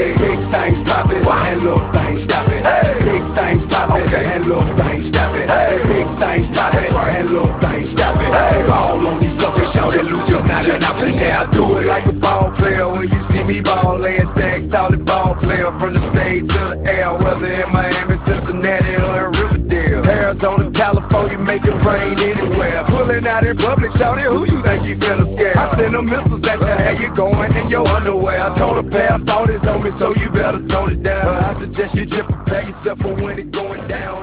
Big things poppin', and little things stoppin'. Big things poppin', and little things stoppin'. Big things poppin', and little things stoppin'. Ball on these suckers, shout it, lose your not enough. And now I do it like a ball player. When you see me ball, laying stacks, tall ball player. From the stage to the air, whether in Miami, Cincinnati, or in Riverdale, Arizona, California, make it rain anywhere. Pulling out in public, shouting, who you think you finna scare? I send them missiles at you, how you going in your underwear? I told a pair of thoughts on me, so you better tone it down. I suggest you just prepare yourself for when it going down.